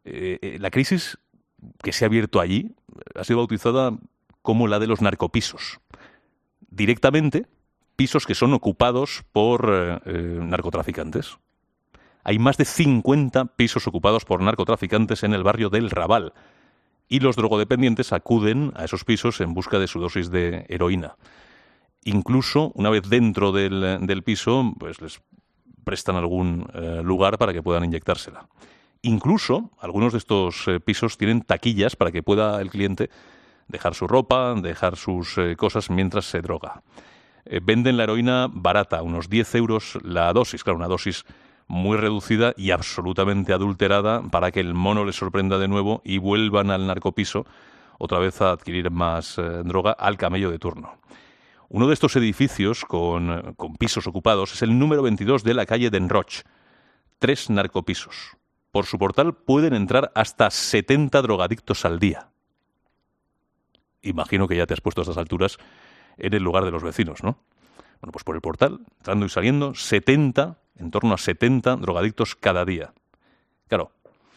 La crisis que se ha abierto allí ha sido bautizada como la de los narcopisos. Directamente, pisos que son ocupados por narcotraficantes. Hay más de 50 pisos ocupados por narcotraficantes en el barrio del Raval. Y los drogodependientes acuden a esos pisos en busca de su dosis de heroína. Incluso, una vez dentro del piso, pues les prestan algún lugar para que puedan inyectársela. Incluso, algunos de estos pisos tienen taquillas para que pueda el cliente dejar su ropa, dejar sus cosas mientras se droga. Venden la heroína barata, unos 10 euros la dosis, claro, una dosis muy reducida y absolutamente adulterada para que el mono les sorprenda de nuevo y vuelvan al narcopiso otra vez a adquirir más droga al camello de turno. Uno de estos edificios con pisos ocupados es el número 22 de la calle d'Enroch. 3 narcopisos. Por su portal pueden entrar hasta 70 drogadictos al día. Imagino que ya te has puesto a estas alturas en el lugar de los vecinos, ¿no? Bueno, pues por el portal, entrando y saliendo, en torno a 70 drogadictos cada día. Claro,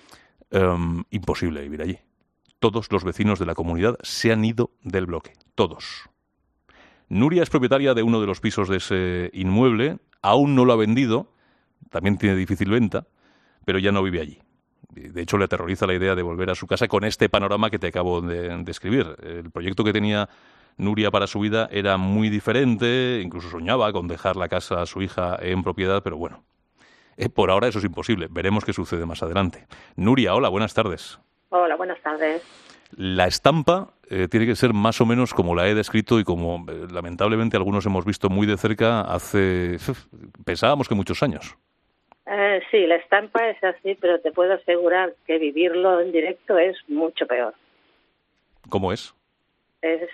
imposible vivir allí. Todos los vecinos de la comunidad se han ido del bloque, todos. Nuria es propietaria de uno de los pisos de ese inmueble, aún no lo ha vendido, también tiene difícil venta, pero ya no vive allí. De hecho, le aterroriza la idea de volver a su casa con este panorama que te acabo de describir. El proyecto que tenía Nuria para su vida era muy diferente, incluso soñaba con dejar la casa a su hija en propiedad, pero bueno, por ahora eso es imposible. Veremos qué sucede más adelante. Nuria, hola, buenas tardes. Hola, buenas tardes. La estampa tiene que ser más o menos como la he descrito y como lamentablemente algunos hemos visto muy de cerca hace, pensábamos que muchos años. Sí, la estampa es así, pero te puedo asegurar que vivirlo en directo es mucho peor. ¿Cómo es? Es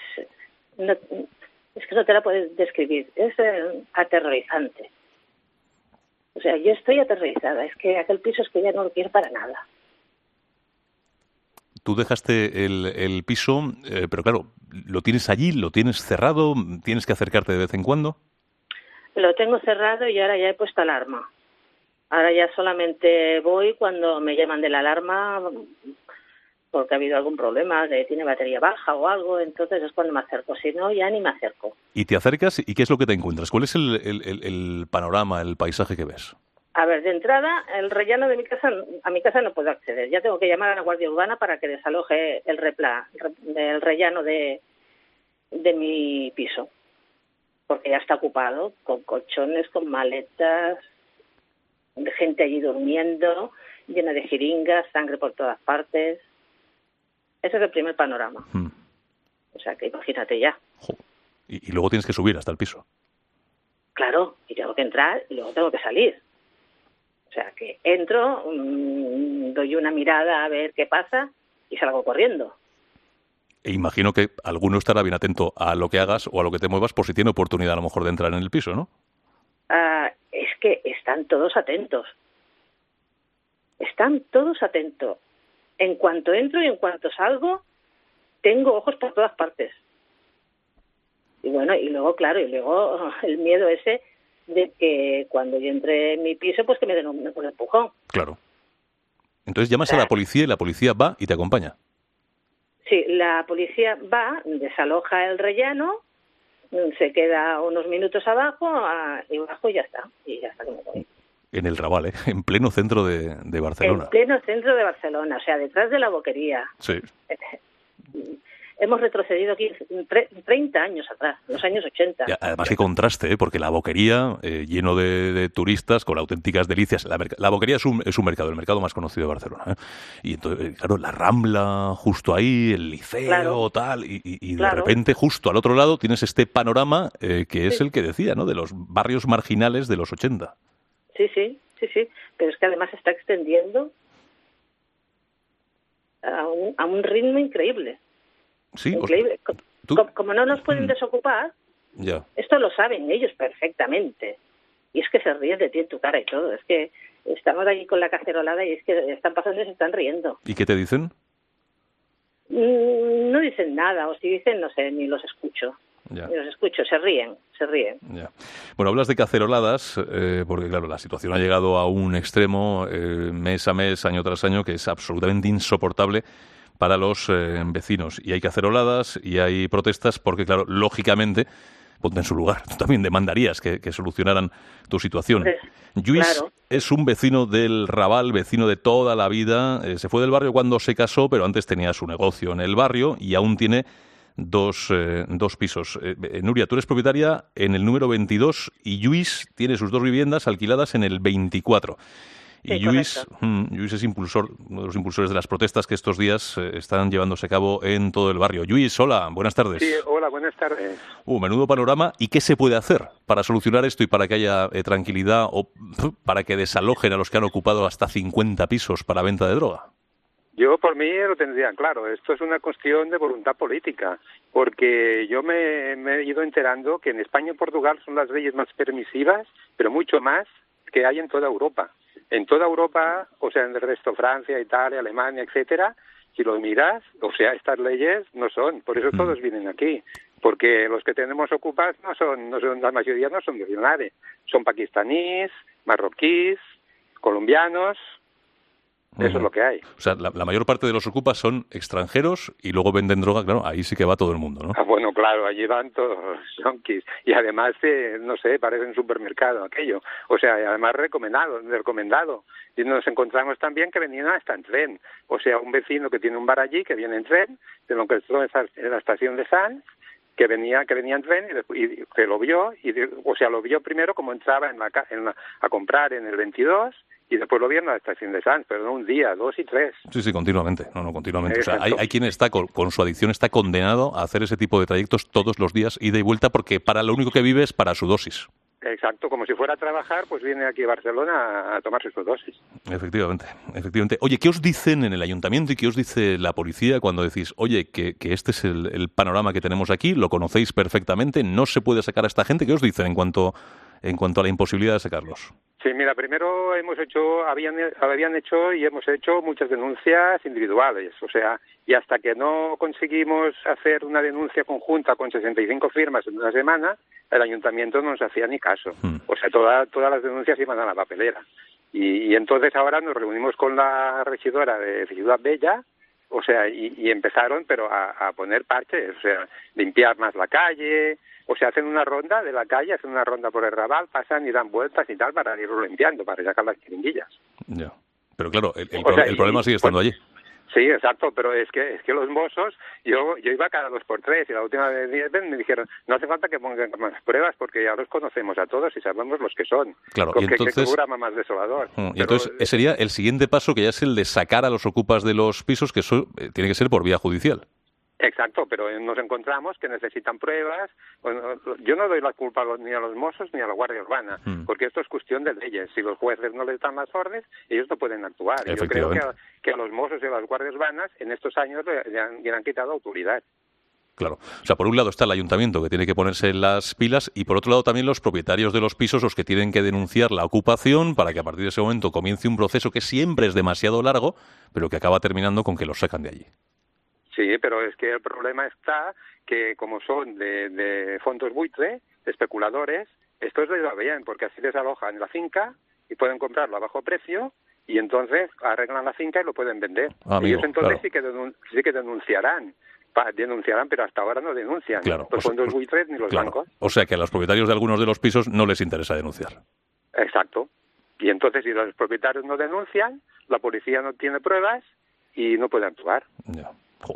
que no te la puedes describir. Es aterrorizante. O sea, yo estoy aterrorizada. Es que aquel piso es que ya no lo quiero para nada. Tú dejaste el piso, pero claro, ¿lo tienes allí? ¿Lo tienes cerrado? ¿Tienes que acercarte de vez en cuando? Lo tengo cerrado y ahora ya he puesto alarma. Ahora ya solamente voy cuando me llaman de la alarma porque ha habido algún problema, que tiene batería baja o algo, entonces es cuando me acerco. Si no, ya ni me acerco. ¿Y te acercas y qué es lo que te encuentras? ¿Cuál es el panorama, el paisaje que ves? A ver, de entrada, el rellano de mi casa, a mi casa no puedo acceder. Ya tengo que llamar a la Guardia Urbana para que desaloje el rellano de mi piso, porque ya está ocupado, con colchones, con maletas, de gente allí durmiendo, llena de jeringas, sangre por todas partes. Ese es el primer panorama. O sea, que imagínate ya. Y luego tienes que subir hasta el piso. Claro, y tengo que entrar y luego tengo que salir. O sea, que entro, doy una mirada a ver qué pasa y salgo corriendo. E imagino que alguno estará bien atento a lo que hagas o a lo que te muevas por si tiene oportunidad a lo mejor de entrar en el piso, ¿no? Es que están todos atentos. Están todos atentos. En cuanto entro y en cuanto salgo, tengo ojos por todas partes. Y bueno, y luego, claro, el miedo ese de que cuando yo entre en mi piso, pues que me den un empujón. Claro. Entonces llamas a la policía y la policía va y te acompaña. Sí, la policía va, desaloja el rellano, se queda unos minutos abajo y bajo y ya está. Y ya está que me voy. En el Raval, ¿eh? En pleno centro de Barcelona. En pleno centro de Barcelona, o sea, detrás de la Boquería. Sí. Hemos retrocedido aquí 30 años atrás, los años 80. Además, qué contraste, ¿eh? Porque la Boquería, lleno de turistas, con auténticas delicias. La Boquería es un mercado, el mercado más conocido de Barcelona, ¿eh? Y entonces, claro, la Rambla justo ahí, el Liceo, claro, tal, y de repente, justo al otro lado, tienes este panorama que es el que decía, ¿no? De los barrios marginales de los 80. Sí. Pero es que además se está extendiendo a un ritmo increíble. Sí, increíble. Como no nos pueden desocupar, ya. Esto lo saben ellos perfectamente. Y es que se ríen de ti en tu cara y todo. Es que estamos allí con la cacerolada y es que están pasando y se están riendo. ¿Y qué te dicen? No dicen nada, o si dicen, no sé, ni los escucho. Ya. Y los escucho, se ríen. Ya. Bueno, hablas de caceroladas, porque claro, la situación ha llegado a un extremo mes a mes, año tras año, que es absolutamente insoportable para los vecinos. Y hay caceroladas y hay protestas porque, claro, lógicamente, ponte en su lugar, tú también demandarías que solucionaran tu situación. Lluís Claro. es un vecino del Raval, vecino de toda la vida. Se fue del barrio cuando se casó, pero antes tenía su negocio en el barrio y aún tiene dos pisos. Nuria, tú eres propietaria en el número 22 y Lluís tiene sus 2 viviendas alquiladas en el 24. Sí, Y Lluís es uno de los impulsores de las protestas que estos días están llevándose a cabo en todo el barrio. Lluís, hola, buenas tardes. Sí, hola, buenas tardes. Menudo panorama. ¿Y qué se puede hacer para solucionar esto y para que haya tranquilidad o para que desalojen a los que han ocupado hasta 50 pisos para venta de droga? Yo por mí lo tendría claro. Esto es una cuestión de voluntad política, porque yo me he ido enterando que en España y Portugal son las leyes más permisivas, pero mucho más que hay en toda Europa. En toda Europa, o sea, en el resto, Francia, Italia, Alemania, etcétera, si lo miras, o sea, estas leyes no son. Por eso todos vienen aquí, porque los que tenemos ocupas no son, la mayoría no son nacionales, son pakistaníes, marroquíes, colombianos. Eso es lo que hay. O sea, la mayor parte de los ocupas son extranjeros y luego venden droga, claro, ahí sí que va todo el mundo, ¿no? Bueno, claro, allí van todos yonkis. Y además, no sé, parece un supermercado aquello. O sea, además recomendado. Y nos encontramos también que venían hasta en tren. O sea, un vecino que tiene un bar allí, que viene en tren, de lo que entró en la estación de Sanz, que venía en tren y que lo vio, lo vio primero como entraba a comprar en el 22, y después lo vieron a la estación de Sanz, pero no un día, 2 y 3. Sí, continuamente. Continuamente. O sea, hay quien está con su adicción está condenado a hacer ese tipo de trayectos todos los días, ida y vuelta, porque para lo único que vive es para su dosis. Exacto, como si fuera a trabajar, pues viene aquí a Barcelona a tomarse su dosis. Efectivamente. Oye, ¿qué os dicen en el ayuntamiento y qué os dice la policía cuando decís, oye, que este es el panorama que tenemos aquí, lo conocéis perfectamente, no se puede sacar a esta gente? ¿Qué os dicen en cuanto a la imposibilidad de sacarlos? Sí, mira, primero habían hecho y hemos hecho muchas denuncias individuales, o sea, y hasta que no conseguimos hacer una denuncia conjunta con 65 firmas en una semana, el ayuntamiento no nos hacía ni caso. O sea, todas las denuncias iban a la papelera. Y entonces ahora nos reunimos con la regidora de Ciudad Bella, o sea, y empezaron, pero a poner parches, o sea, limpiar más la calle. O sea, hacen una ronda de la calle, hacen una ronda por el Raval, pasan y dan vueltas y tal para irlo limpiando, para sacar las chiringuillas. Ya. Pero claro, el problema sigue estando allí. Sí, exacto, pero es que los mozos, yo iba cada 2 por 3 y la última vez me dijeron, no hace falta que pongan más pruebas porque ya los conocemos a todos y sabemos los que son. Claro, y entonces, qué programa más desolador. Y entonces sería el siguiente paso, que ya es el de sacar a los ocupas de los pisos, que eso tiene que ser por vía judicial. Exacto, pero nos encontramos que necesitan pruebas. Bueno, yo no doy la culpa ni a los mozos ni a la Guardia Urbana, porque esto es cuestión de leyes. Si los jueces no les dan las órdenes, ellos no pueden actuar. Y yo creo que a los mozos y a las Guardias Urbanas en estos años le han quitado autoridad. Claro. O sea, por un lado está el ayuntamiento, que tiene que ponerse las pilas, y por otro lado también los propietarios de los pisos, los que tienen que denunciar la ocupación para que a partir de ese momento comience un proceso que siempre es demasiado largo, pero que acaba terminando con que los sacan de allí. Sí, pero es que el problema está que como son de fondos buitre, especuladores, estos les va bien, porque así desalojan la finca y pueden comprarlo a bajo precio y entonces arreglan la finca y lo pueden vender. Amigo, ellos entonces claro. sí que denunciarán, pero hasta ahora no denuncian. Claro, los fondos buitres ni los bancos. O sea que a los propietarios de algunos de los pisos no les interesa denunciar. Exacto. Y entonces si los propietarios no denuncian, la policía no tiene pruebas y no puede actuar. Ya.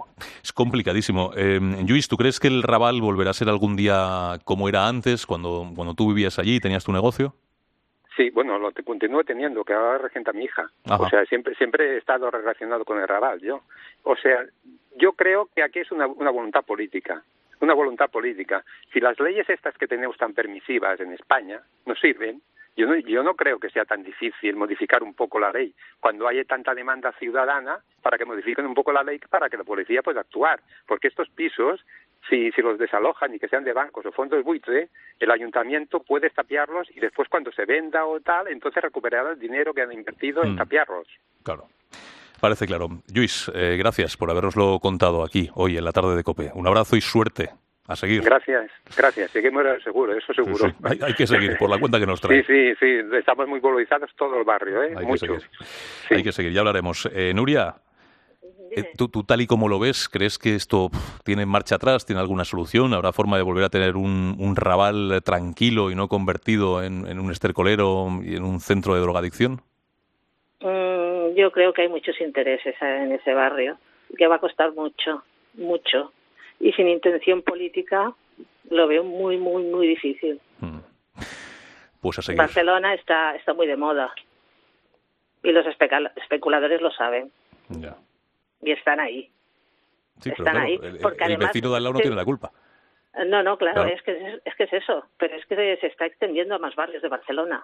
Es complicadísimo. Lluís, ¿tú crees que el Raval volverá a ser algún día como era antes, cuando tú vivías allí y tenías tu negocio? Sí, bueno, lo continúo teniendo, que ahora regenta mi hija. Ajá. O sea, siempre he estado relacionado con el Raval, yo. O sea, yo creo que aquí es una voluntad política. Una voluntad política. Si las leyes estas que tenemos tan permisivas en España no sirven, yo no creo que sea tan difícil modificar un poco la ley cuando hay tanta demanda ciudadana para que modifiquen un poco la ley para que la policía pueda actuar. Porque estos pisos, si los desalojan y que sean de bancos o fondos buitre, el ayuntamiento puede tapiarlos y después cuando se venda o tal, entonces recuperará el dinero que han invertido en tapiarlos. Claro. Parece claro. Lluís, gracias por habernoslo contado aquí hoy en la tarde de COPE. Un abrazo y suerte. A seguir. Gracias. Seguimos seguro, eso seguro. Sí. Hay que seguir, por la cuenta que nos trae. Sí. Estamos muy polarizados todo el barrio, ¿eh? Hay que seguir. Sí. Hay que seguir, ya hablaremos. Nuria, ¿tú tal y como lo ves, crees que esto tiene marcha atrás, tiene alguna solución? ¿Habrá forma de volver a tener un Raval tranquilo y no convertido en un estercolero y en un centro de drogadicción? Yo creo que hay muchos intereses en ese barrio, que va a costar mucho. Y sin intención política lo veo muy, muy, muy difícil. Pues a seguir. Barcelona está muy de moda y los especuladores lo saben. Ya. Y están ahí. Sí, están pero ahí. claro, Porque el además, vecino de al lado no tiene la culpa. No, claro. Claro. Es que es eso. Pero es que se está extendiendo a más barrios de Barcelona.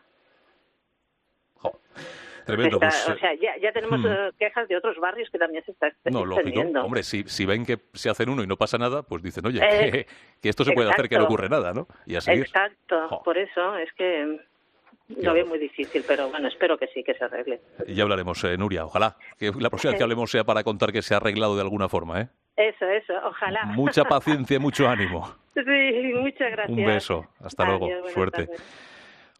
Tremendo. O sea, ya tenemos quejas de otros barrios que también se está extendiendo. No, lógico. Hombre, si ven que se hacen uno y no pasa nada, pues dicen, oye, que esto se puede hacer, que no ocurre nada, ¿no? Y a seguir. Exacto. Por eso es que lo veo muy difícil, pero bueno, espero que sí, que se arregle. Ya hablaremos, Nuria. Ojalá que la próxima vez que hablemos sea para contar que se ha arreglado de alguna forma, ¿eh? Eso, ojalá. Mucha paciencia y mucho ánimo. Sí, muchas gracias. Un beso. Hasta luego. Adiós, Suerte. tardes.